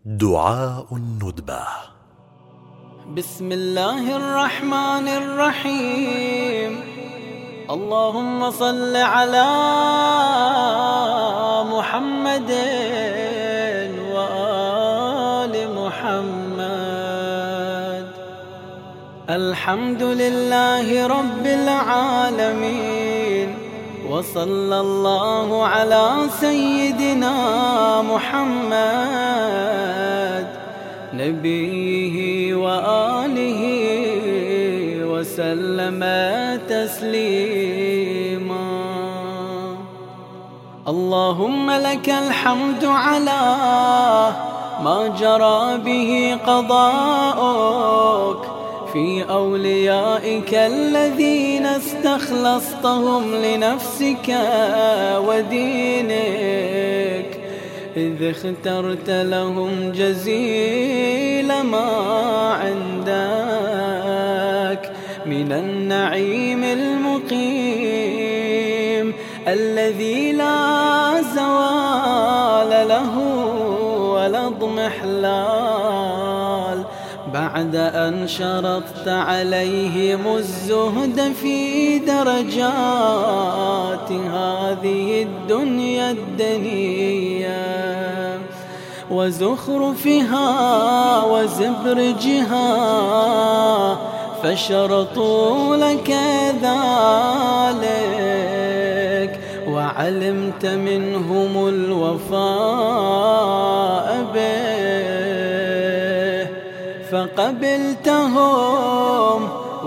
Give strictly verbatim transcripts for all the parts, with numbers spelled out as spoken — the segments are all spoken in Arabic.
دعاء الندبة. بسم الله الرحمن الرحيم. اللهم صل على محمد وآل محمد. الحمد لله رب العالمين، وصلى الله على سيدنا محمد نبيه وآله وسلم تسليما. اللهم لك الحمد على ما جرى به قضاؤك في أوليائك الذين استخلصتهم لنفسك ودينك، إذ اخترت لهم جزيل ما عندك من النعيم المقيم الذي لا زوال له ولا اضمحلال، بعد أن شرطت عليهم الزهد في درجات هذه الدنيا الدنيا وزخرفها وزبرجها، فشرطوا لك ذلك وعلمت منهم الوفاء به، فقبلتهم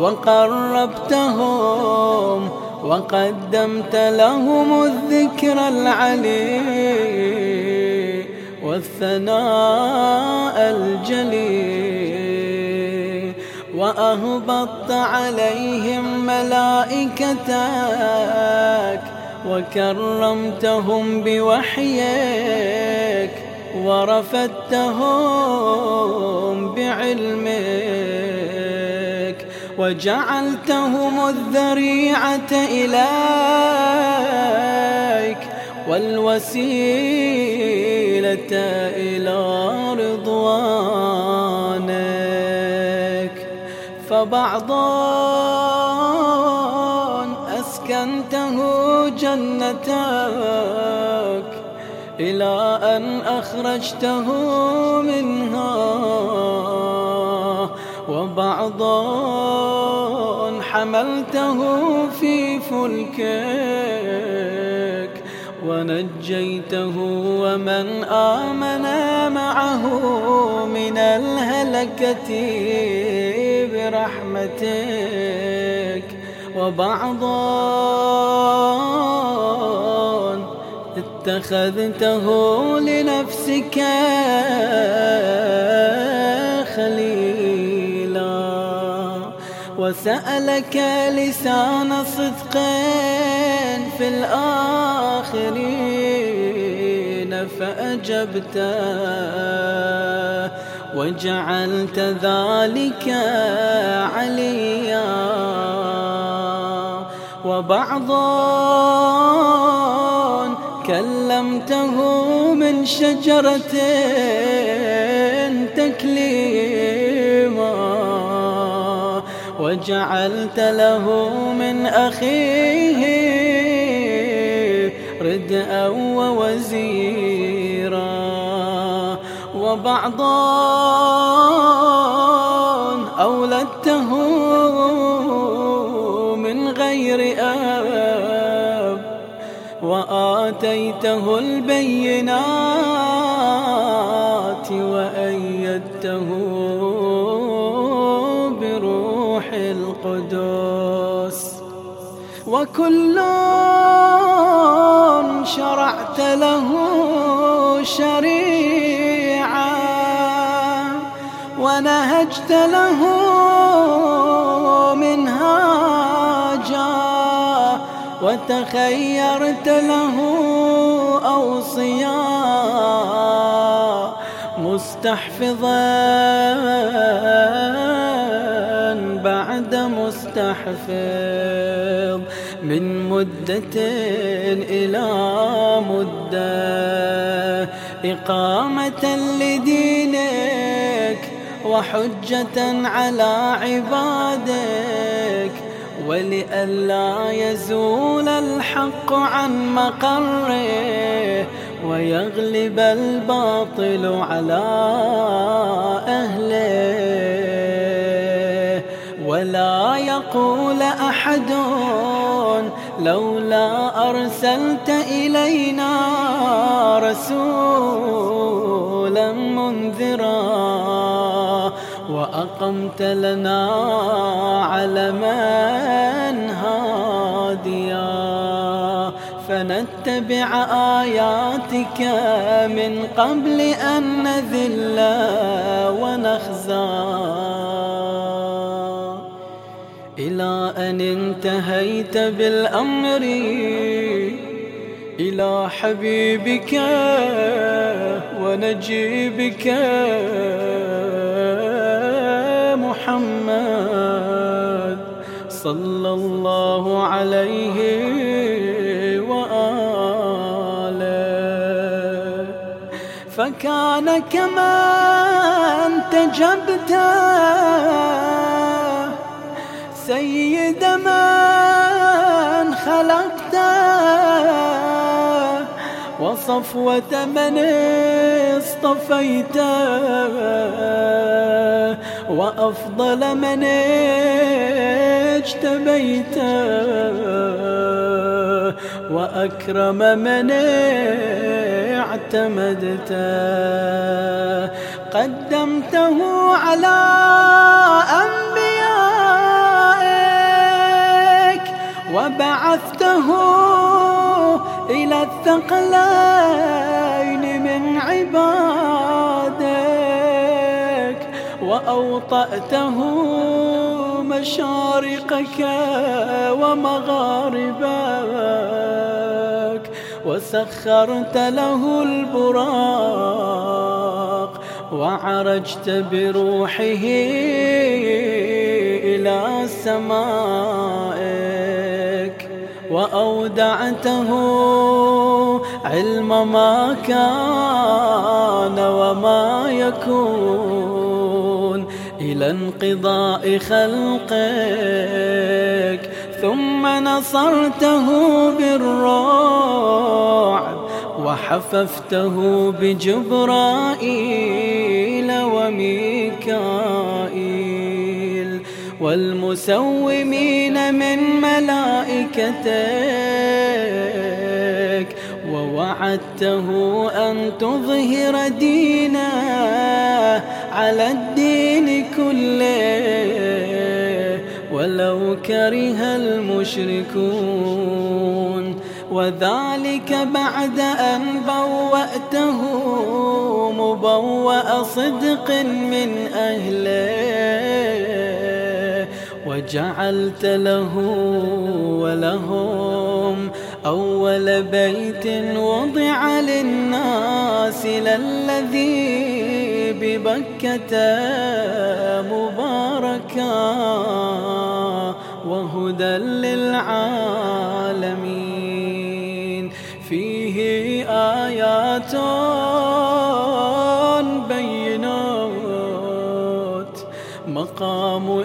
وقربتهم وقدمت لهم الذكر العلي والثناء الجلي، وأهبطت عليهم ملائكتك وكرمتهم بوحيك ورفدتهم بعلمك وجعلتهم الذريعة إليك والوسيلة إلى رضوانك، فبعضا أسكنته جنتك إلى أن أخرجته منها، وبعضا حملته في فلكك ونجيته ومن آمن معه من الهلكة برحمتك، وبعضا اتخذته لنفسك خليلا، وسألك لسان صدق في الآخرين فأجبته وجعلت ذلك عليا، وبعضا كلمته من شجرة تكليما، وجعلت له من أخيه ردءا ووزيرا، وبعضا أولدته من غير أب وآتيته البينات وأيدته بروح القدس، وكل شرعت له شريعة ونهجت له منهاجا وتخيرت له أوصياء، مستحفظا بعد مستحفظ من مدة إلى مدة، إقامة لدينك وحجة على عبادك، ولئلا يزول الحق عن مقره ويغلب الباطل على أهله، ولا يقول أحد لولا أرسلت إلينا رسولا منذرا وأقمت لنا علما هاديا فنتبع آياتك من قبل أن نذل ونخزى، إلى أن انتهيت بالأمر إلى حبيبك ونجيبك محمد صلى الله عليه وآله. فكان كما انتجبت سيد من خلقت وصفوة من اصطفيت وأفضل من اجتبيت وأكرم من اعتمدت، قدمته على أنبيائك وبعثته إلى الثقلين من عبادك، وأوطأته مشارقك ومغاربك، وسخرت له البراق وعرجت بروحه إلى سمائك، وأودعته علم ما كان وما يكون إلى انقضاء خلقك، ثم نصرته بالرعب وحففته بجبرائيل وميكائيل والمسومين من ملائكتك، ووعدته أن تظهر دينه على الدين كله ولو كره المشركون، وذلك بعد أن بوأته مبوأ صدق من أهله، وجعلت له ولهم أول بيت وضع للناس للذي ببكة مباركا وهدى للعالمين، فيه آيات بينات مقام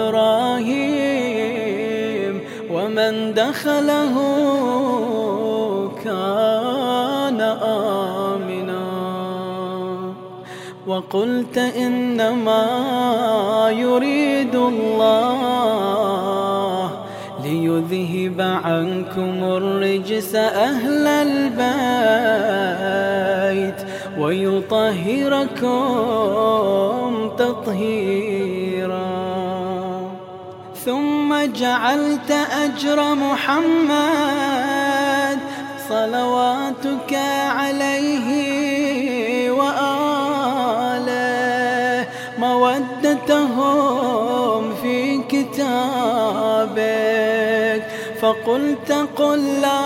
إبراهيم ومن دخله كان آمنا. وقلت إنما يريد الله ليذهب عنكم الرجس أهل البيت ويطهركم تطهيرا. ثم جعلت أجر محمد صلواتك عليه وآله مودتهم في كتابك، فقلت قل لا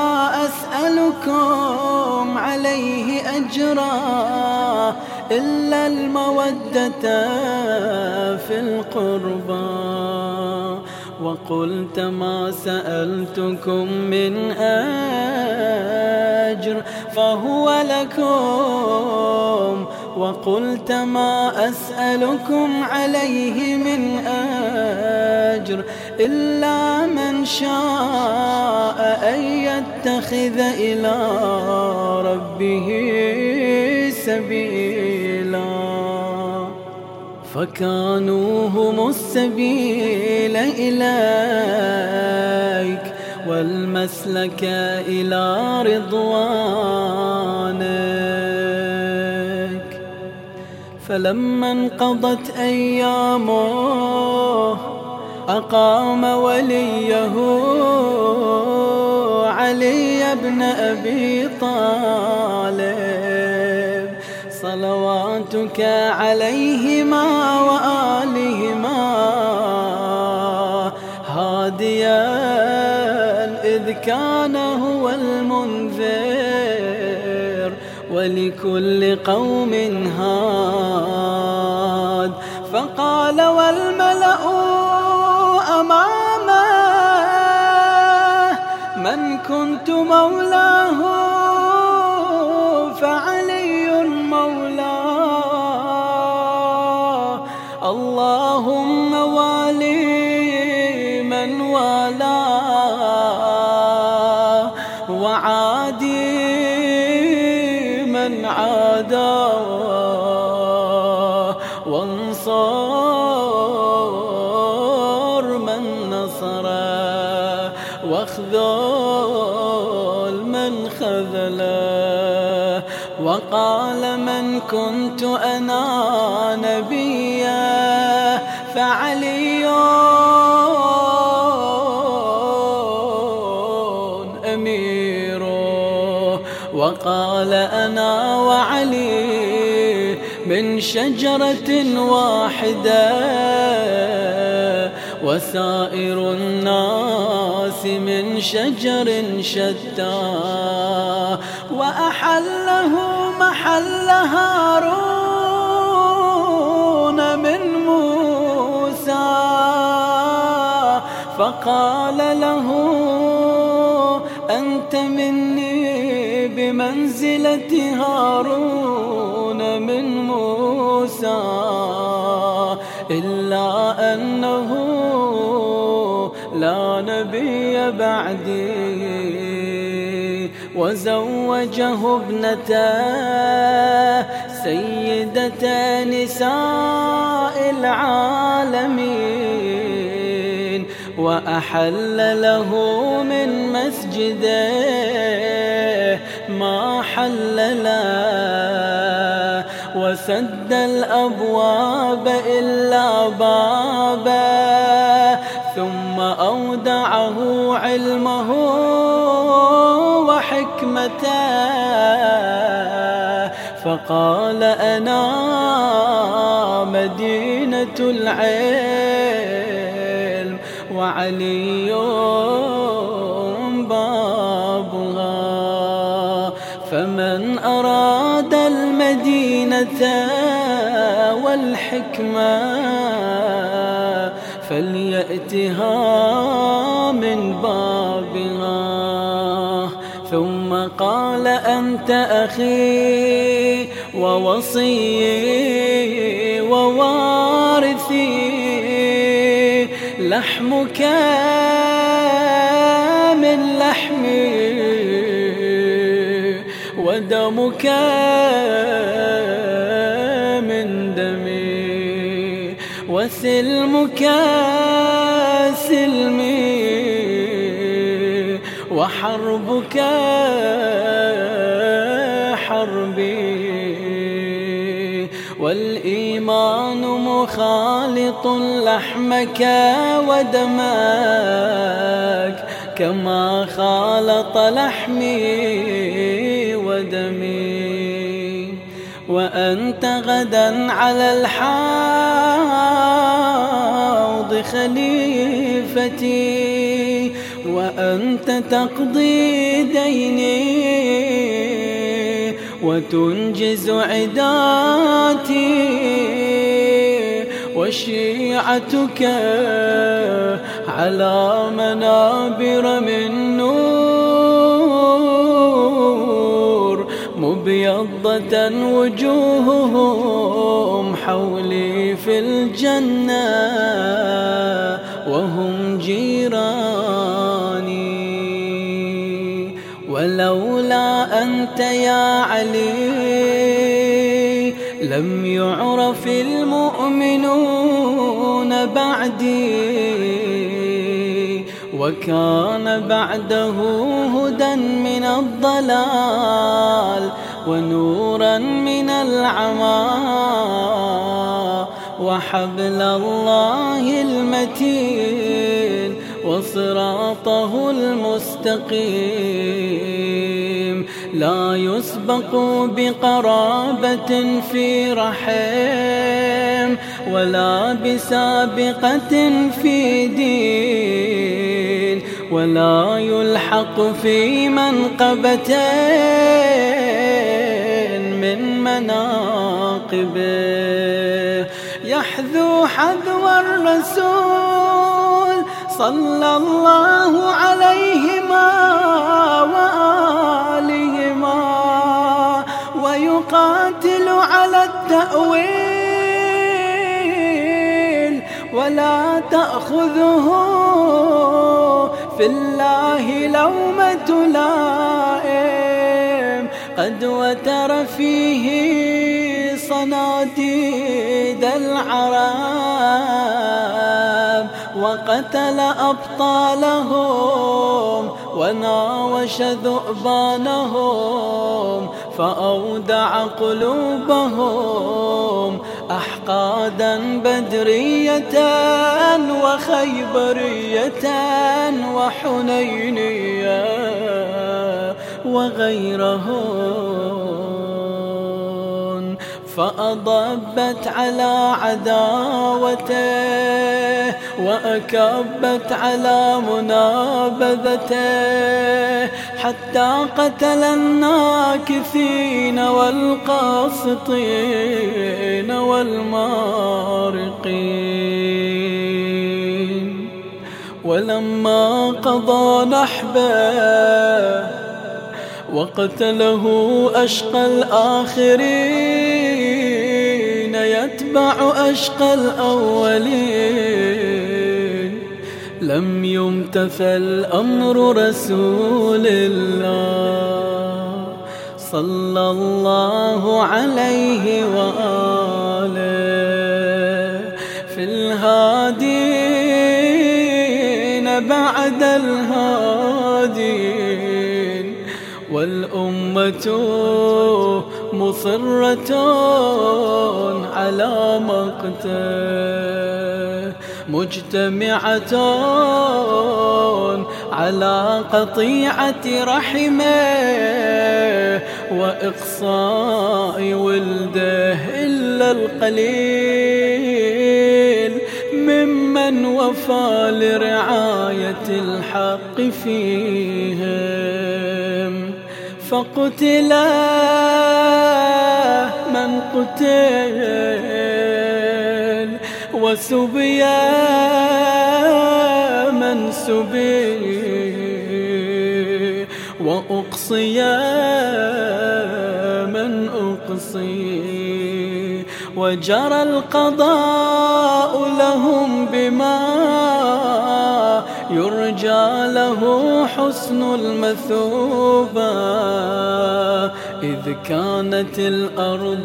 أسألكم عليه أجرا إلا المودة في القربى، وقلت ما سألتكم من أجر فهو لكم، وقلت ما أسألكم عليه من أجر إلا من شاء أن يتخذ إلى ربه سبيلا. فكانوا هم السبيل إليك والمسلك إلى رضوانك. فلما انقضت أيامه أقام وليه علي بن أبي طالب صلواتك عليهما وآلهما هاديا إذ كان هو المنذر ولكل قوم هاد. فقال والملأ أمامه من كنت مولاه فعلي مولاه، اللهم والي من والاه وعادي من عاداه وانصر من نصره واخذل من خذله. وقال من كنت أنا نبيا فعلي أميره، وقال أنا وعلي من شجرة واحدة وسائر الناس من شجر شتى. وأحله محل هارون من موسى فقال له أنت مني بمنزلة هارون من موسى، إلا أنه لا نبي بعدي. وزوجه ابنته سيدة نساء العالمين، وأحل له من مسجده ما حل له، وسد الأبواب إلا بابه، ثم أودعه علمه وحكمته فقال أنا مدينة العلم وعلي بابها. فمن أراد المدينة والحكمة فليأتها من بابها. ثم قال أنت أخي ووصيي ووارثي، لحمك من لحمي ودمك من دمي وسلمك سلمي وحربك حربي. والإيمان مخالط لحمك ودمك كما خالط لحمي ودمي. وأنت غدا على الحوض خليفتي، وأنت تقضي ديني وتنجز عداتي، وشيعتك على منابر من نور مبيضة وجوههم حولي في الجنة وهم جيراني. ولولا أنت يا علي لم يعرف المؤمنون بعدي، وكان بعده هدى من الضلال ونورا من العمى وحبل الله المتين وصراطه المستقيم. لا يسبق بقرابة في رحم ولا بسابقة في دين ولا يلحق في منقبتين من مناقبه. يحذو حذو الرسول صلى الله عليهما وآلهما ويقاتل على التأويل ولا تأخذه في الله لومة لائم. قد وتر فيه صناديد العرب وقتل أبطالهم وناوش ذؤبانهم فأودع قلوبهم أحقادا بدرية وخيبرية وحنينية وغيرهم، فأضبت على عداوته وأكبت على منابذته حتى قتل الناكثين والقاسطين والمارقين. ولما قضى نحبه وقتله أشقى الآخرين يتبع أشقى الأولين، لم يمتثل أمر رسول الله صلى الله عليه وآله في الهادين بعد الهادين، والأمة مصرة على مقته مجتمعة على قطيعة رحمه وإقصاء ولده إلا القليل ممن وفى لرعاية الحق فيهم. فقتل من قتل وسبي من سبي وأقصي من أقصي، وجرى القضاء لهم بما يرجى له حسن المثوبة، إذ كانت الأرض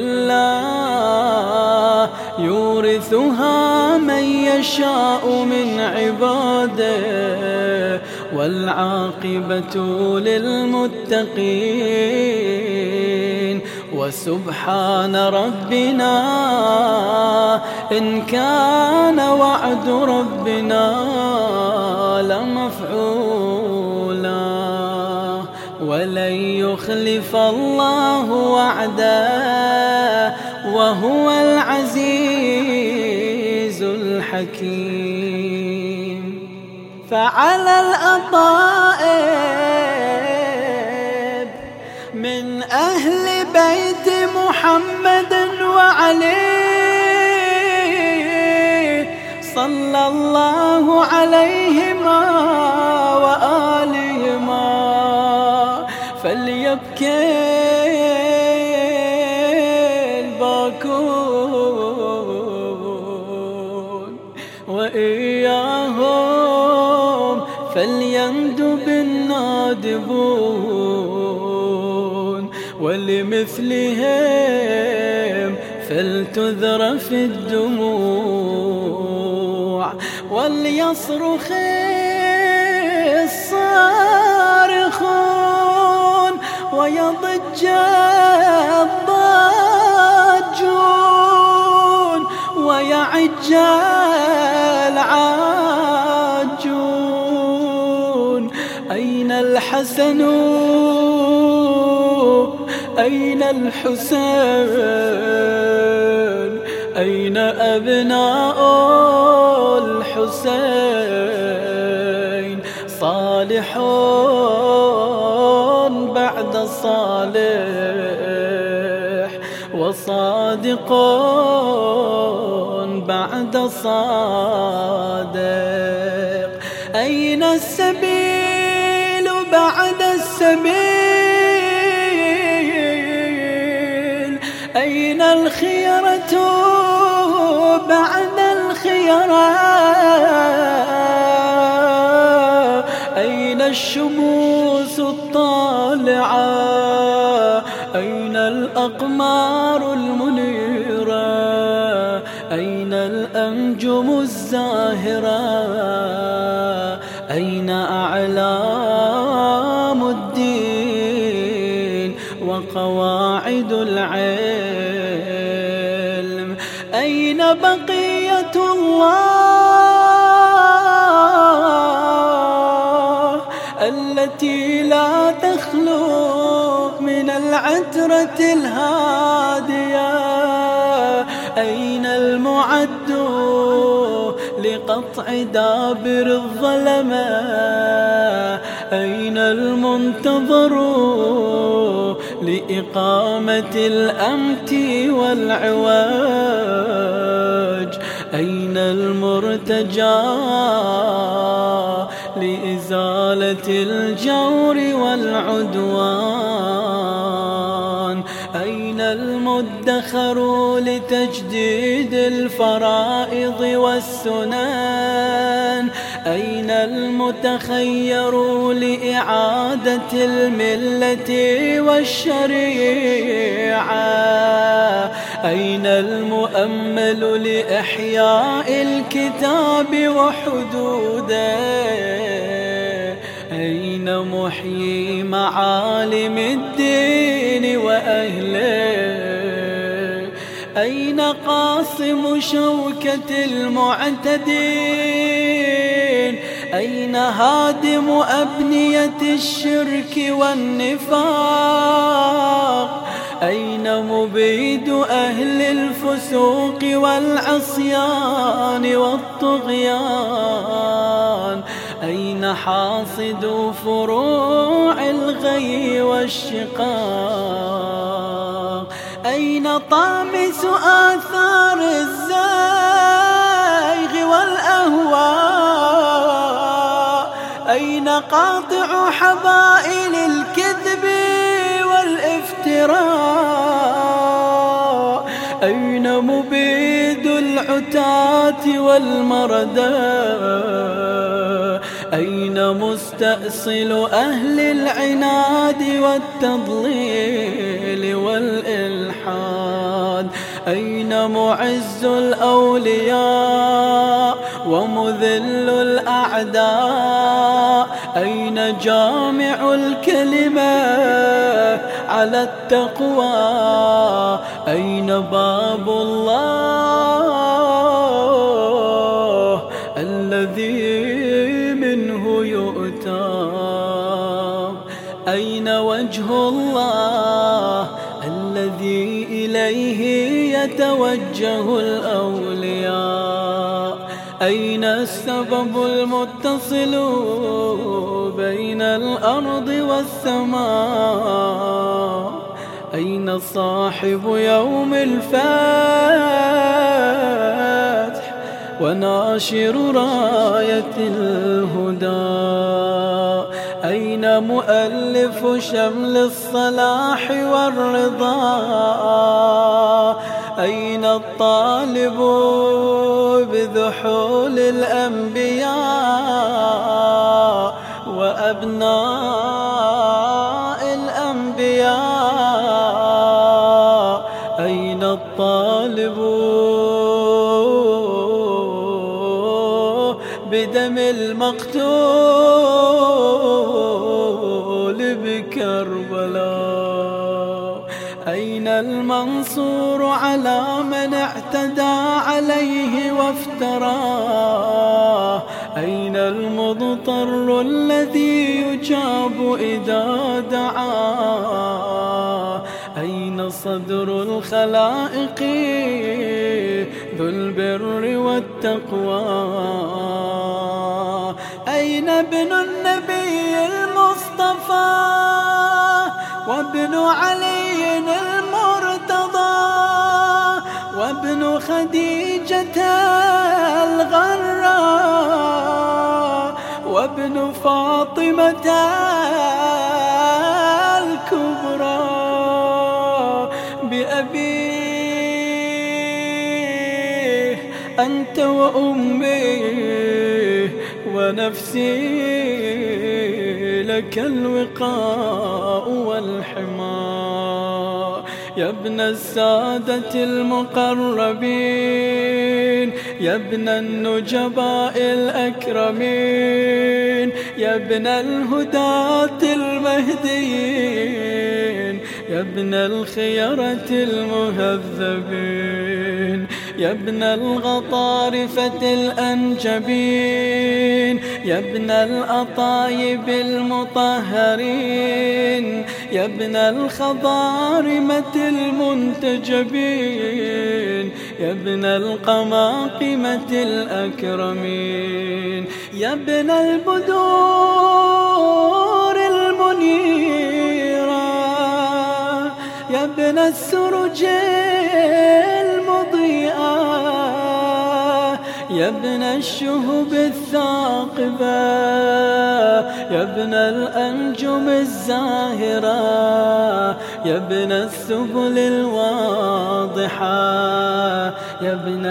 لله يورثها من يشاء من عباده، والعاقبة للمتقين. وسبحان ربنا إن كان وعد ربنا لمفعولا، ولن يخلف الله وعده وهو العزيز الحكيم. فعلى الأطائب من أهل بيت محمد وعلي صلى الله عليهما وآلهما فليبكي الباكون وإياهم فليندب النادبون ولمثلهم فلتذرف الدموع وليصرخ الصارخون ويضج الضاجون ويعج العاجون. أين الحسن أين الحسين أين أبناء الحسين صالحون بعد صالح وصادقون بعد صادق. أين السبيل بعد السبيل أين الخيرة بعد الخيرة أين الشموس الطالعة أين الأقمار المنيرة أين الأنجم الزاهرة أين أعلام الدين وقواعد العلم أين بقية الله التي لا تخلو من العترة الهادية أين المعد لقطع دابر الظلمة أين المنتظر لإقامة الأمت والعواج أين المرتجى لإزالة الجور والعدوان أين المدخر لتجديد الفرائض والسنن أين المتخير لإعادة الملة والشريعة أين المؤمل لإحياء الكتاب وحدوده أين محيي معالم الدين وأهله أين قاصم شوكة المعتدين أين هادم أبنية الشرك والنفاق أين مبيد أهل الفسوق والعصيان والطغيان أين حاصد فروع الغي والشقاق أين طامس آثار الزيغ والأهواء أين قاطع حبائل الكذب والافتراء أين مبيد العتاة والمردى أين مستأصل أهل العناد والتضليل والإلحاد أين معز الأولياء ومذل الأعداء أين جامع الكلمة على التقوى أين باب الله الذي منه يؤتى أين وجه الله الذي إليه يتوجه الأولياء أين السبب المتصل بين الأرض والسماء أين صاحب يوم الفتح وناشر راية الهدى. أين مؤلف شمل الصلاح والرضا؟ أين الطالب بذحول الأنبياء وأبناء الأنبياء؟ أين الطالب بدم المقتول بكربلاء؟ أين المنصور على من اعتدى عليه وافتراه؟ أين المضطر الذي يجاب إذا دعاه؟ أين صدر الخلائق ذو البر والتقوى؟ أين ابن النبي المصطفى وابن علي المرتضى وابن خديجة الغراء وابن فاطمة الكبرى؟ بأبيه أنت وأمي ونفسي لك الوقاء والحماء. يا ابن السادة المقربين، يا ابن النجباء الأكرمين، يا ابن الهداة المهديين، يا ابن الخيرة المهذبين، يا ابن الغطارفة الأنجبين، يا ابن الأطايب المطهرين، يا ابن الخضارمة المنتجبين، يا ابن القماقمة الأكرمين، يا ابن البدور المنيرة، يا ابن السرج المضيئة، يا ابن الشهب الثاقبة، يا ابن الأنجم الزاهرة، يا ابن السبل الواضحة، يا ابن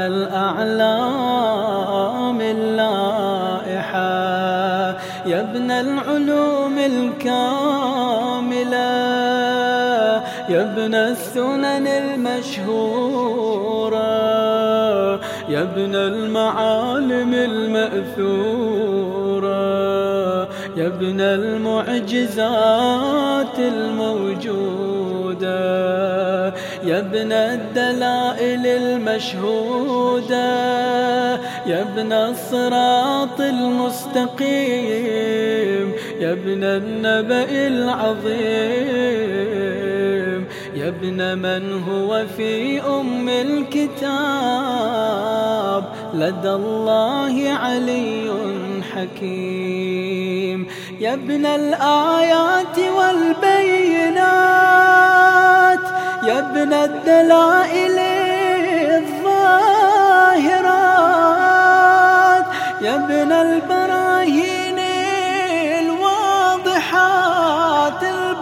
الأعلام اللائحة، يا ابن العلوم الكاملة، يا ابن السنن المشهورة، يا ابن المعالم المأثورة، يا ابن المعجزات الموجودة، يا ابن الدلائل المشهودة، يا ابن الصراط المستقيم، يا ابن النبأ العظيم، يا ابن من هو في أم الكتاب لدى الله علي حكيم، يا ابن الآيات والبينات، يا ابن الدلائل الظاهرات، يا ابن البراهين الواضحات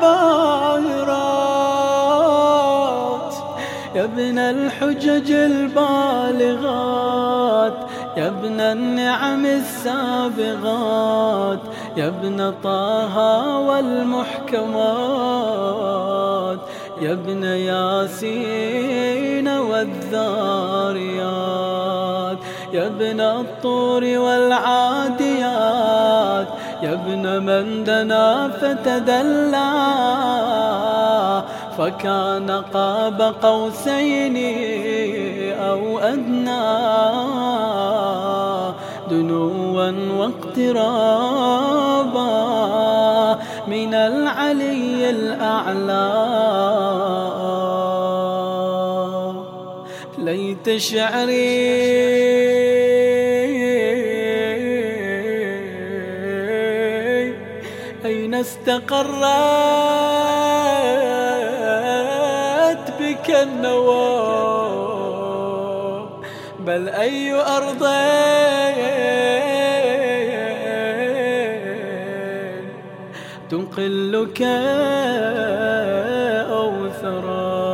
الباهرات، يا ابن الحجج البالغات، يا ابن النعم السابغات، يا ابن طه والمحكمات، يا ابن ياسين والذاريات، يا ابن الطور والعاديات، يا ابن من دنا فتدلى فكان قاب قوسين أو أدنى، دنوا واقترابا من العلي الأعلى. ليت شعري أين استقرت بك النوى، بل أي أرض تنقلك أو ثرى.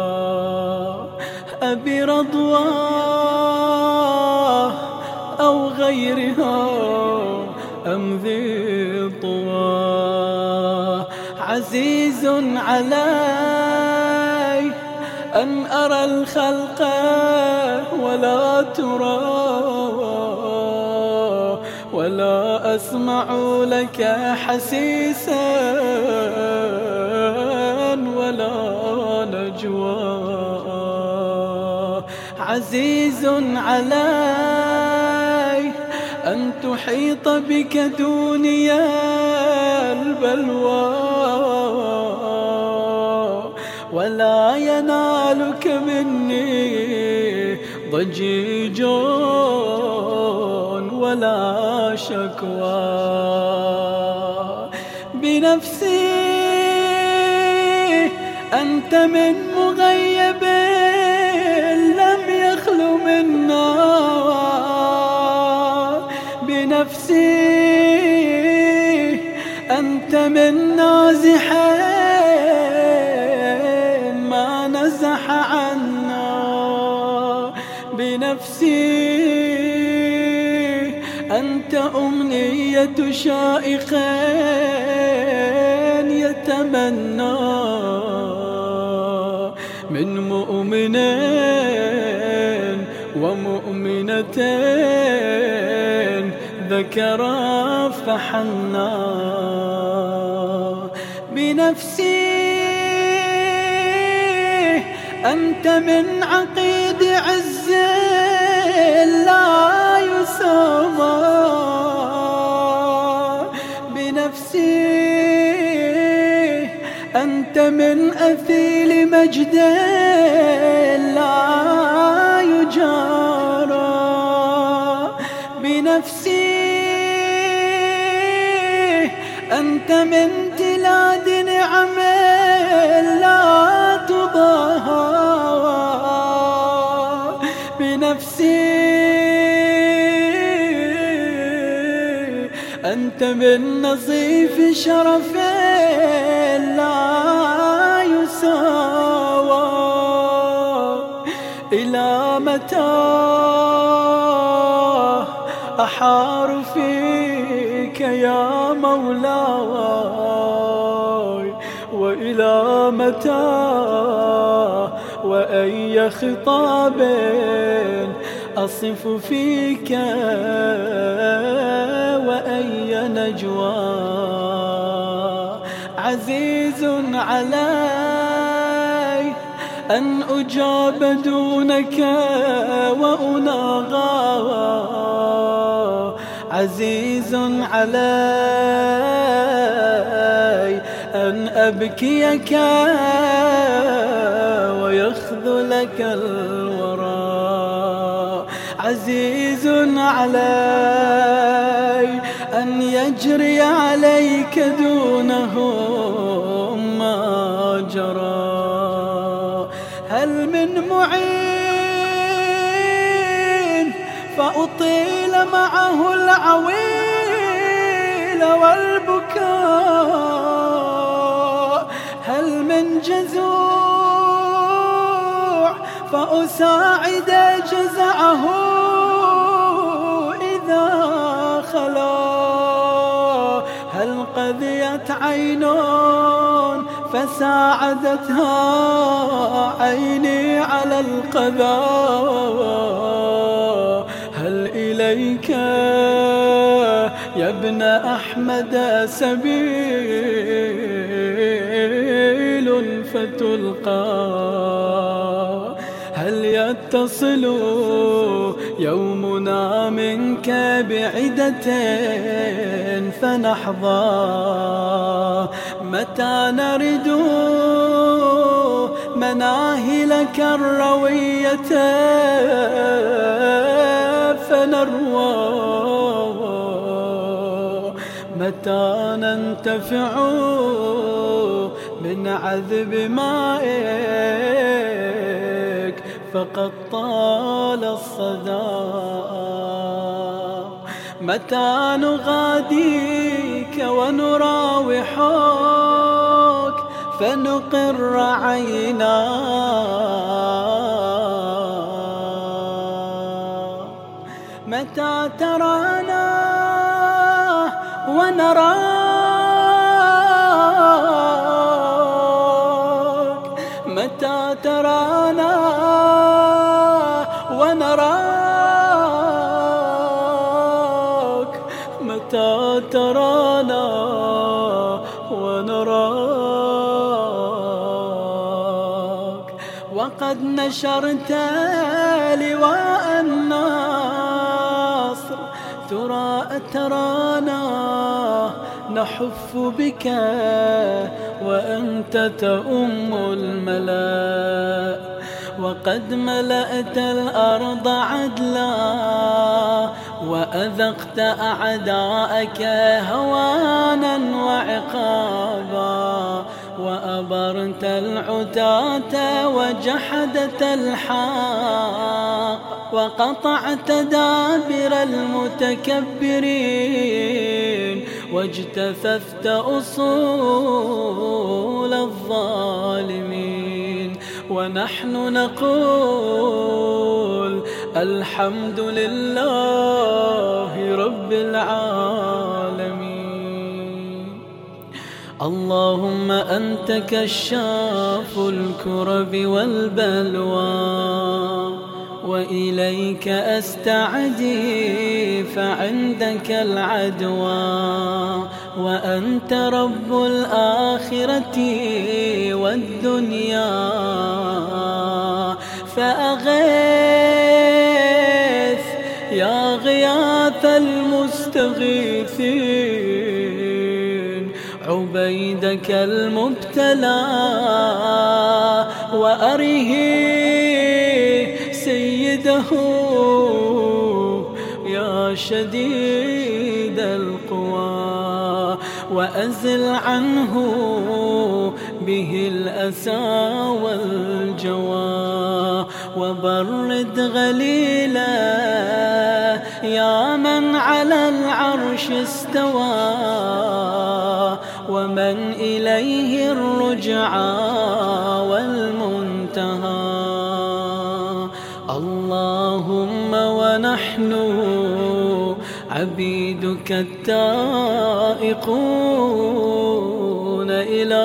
أبي رضواه أو غيرها أم ذي طوى. عزيز علي أن أرى الخلق ولا ترى، ولا أسمع لك حسيسا ولا نجوى. عزيز علي أن تحيط بك دنيا البلوى، ولا ينالك مني ضجيج ولا شكوى. بنفسي أنت من مغيب لم يخلو منا، بنفسي أنت من نازح ما نزح عنا. بنفسي أنت أمنية شائخ يتمنى من مؤمن ومؤمنة ذكرا فحنا. بنفسي أنت من عقيد عز لا يسامى. بنفسي أنت من أثيل مجد لا يجارى. بنفسي أنت من تلاد نعم لا تضاهى. بنفسي أنت من نصيف شرف لا يساوى. إلى متى أحار فيك يا مولاي، وإلى متى وأي خطاب أصف فيك وأي نجوى. عزيز علي أن أجاب دونك وأناغى. عزيز علي أن أبكيك ويخذلك الورى. عزيز علي أن يجري عليك دونهم ما جرى. هل من معين فأطيل معه العويل والبكاء؟ هل من جزوع فأساعد جزعه إذا خلا؟ هل قذيت عين فساعدتها عيني على القذى؟ هل إليك يا ابن أحمد سبيل فتلقى؟ هل يتصل يومنا منك بعدة فنحظى؟ متى نرد مناهلك الروية فنروى؟ متى ننتفع من عذب مائك فقد طال الصدى. متى نغاديك ونراوحك فنقر عينا، متى ترانا ونراك، متى ترانا ونراك، متى ترانا ونراك. وقد نشرت لواء النصر ترى ترانا نحف بك وأنت تؤم الملاء. وقد ملأت الأرض عدلا وأذقت أعداءك هوانا وعقابا، وأبرت العتاة وجحدت الحق، وقطعت دابر المتكبرين، واجتثثت أصول الظالمين. ونحن نقول الحمد لله رب العالمين. اللهم أنت كشاف الكرب والبلوى، وإليك أستعدي فعندك العدوى. وأنت رب الآخرة والدنيا، فأغيث يا غياث المستغيثين عبيدك المبتلى، وأره سيده يا شديد القوى، وأزل عنه به الأسى والجوى. وبرد غليلا يا من على العرش استوى، ومن إليه الرجعى والمنتهى. اللهم ونحن عبيدك التائقون إلى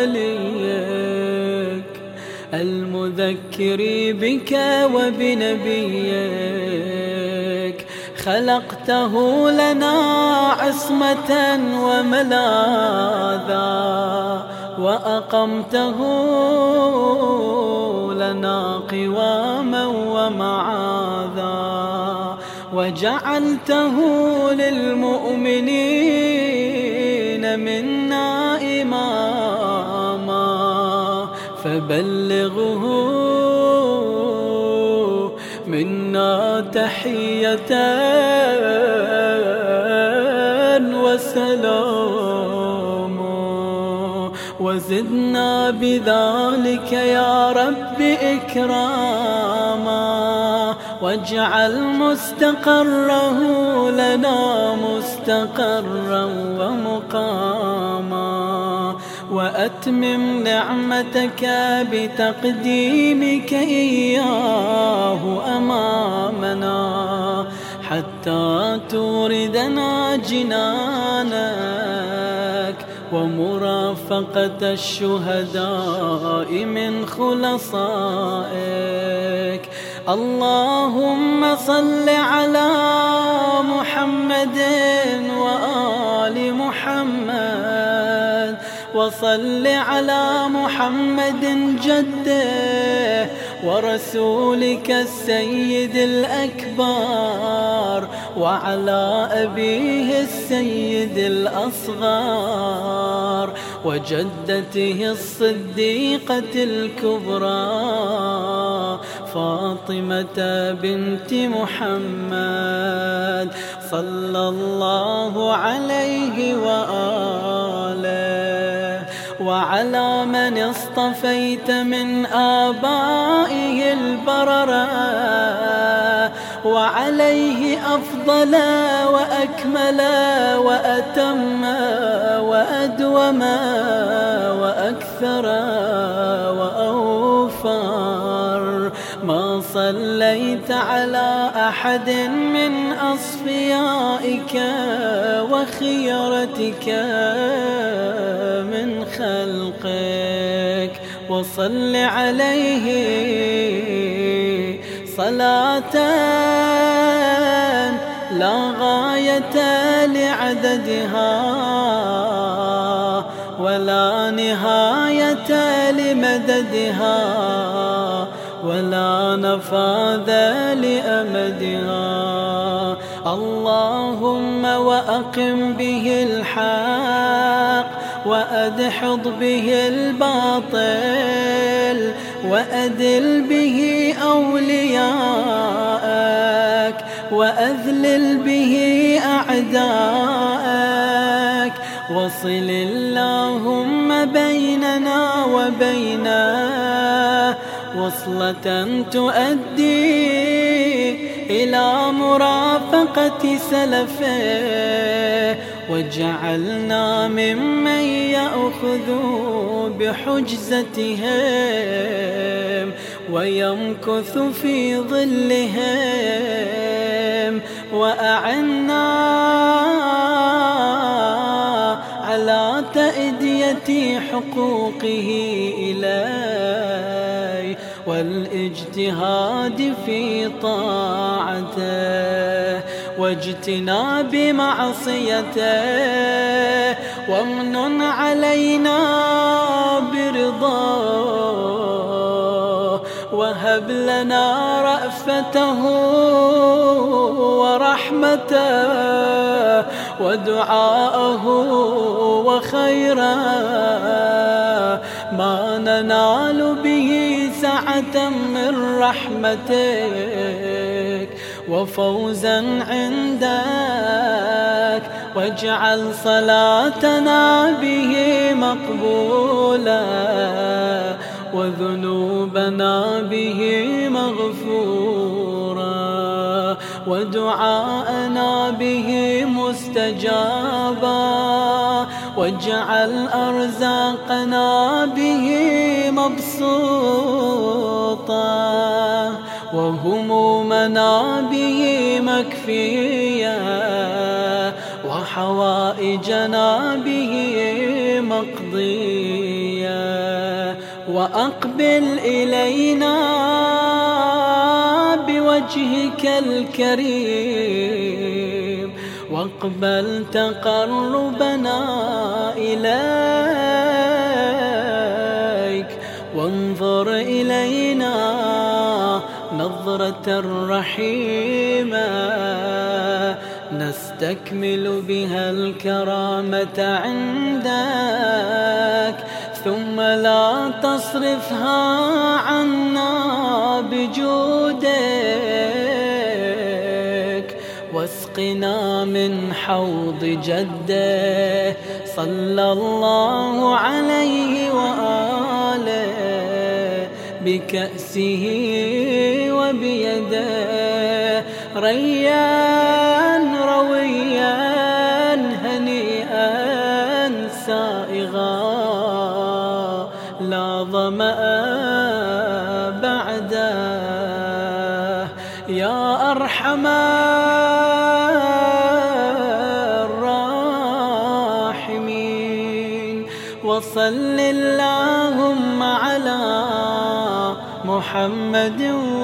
وليك المذكر بك وبنبيك، خلقته لنا عصمة وملاذا، وأقمته لنا قواما ومعاذا، وجعلته للمؤمنين منا إماما، فبلغه منا تحية وسلام، وزدنا بذلك يا رب إكراما، واجعل مستقره لنا مستقرا ومقاما، وأتمم نعمتك بتقديمك إياه أمامنا، حتى توردنا جنانك ومرافقة الشهداء من خلصائك. اللهم صل على محمد وآل محمد، وصل على محمد جده ورسولك السيد الأكبر، وعلى أبيه السيد الأصغر، وجدته الصديقة الكبرى فاطمة بنت محمد صلى الله عليه وآله. وعلى من اصطفيت من آبائه البررة، وعليه أفضل وأكمل وأتم وأدوم وأكثر وأوفر ما صليت على أحد من أصفيائك وخيرتك من خلقك. وصل عليه صلاة لا غاية لعددها ولا نهاية لمددها ولا نفاذ لأمدها. اللهم وأقم به الحق وأدحض به الباطل وأذل به أولياءك وأذلل به أعداءك. وصل اللهم بيننا وبينه وصلة تؤدي إلى مرافقة سلفه، واجعلنا ممن يأخذ بحجزتهم ويمكث في ظلهم. وأعنا على تأدية حقوقه إليه والاجتهاد في طاعته واجتناب معصيته. وامنن علينا برضاه وهب لنا رأفته ورحمته ودعاءه وخيرا ما ننال به سعة من رحمتك وفوزا عندك. واجعل صلاتنا به مقبولا وذنوبنا به مغفورا ودعاءنا به مستجابا. واجعل أرزاقنا به مبسوطا وهمومنا به مكفيا وحوائجنا به مقضيا. وأقبل إلينا بوجهك الكريم واقبل تقربنا إليك وانظر إلينا نظرة رحيمة نستكمل بها الكرامة عندك. ثم لا تصرفها عنا بجودك واسقنا من حوض جده صلى الله عليه وآله بكأسه وبيده ريان رويا هنيئا سائغا لا ظمأ بعده يا أرحم الراحمين. وصل اللهم على محمد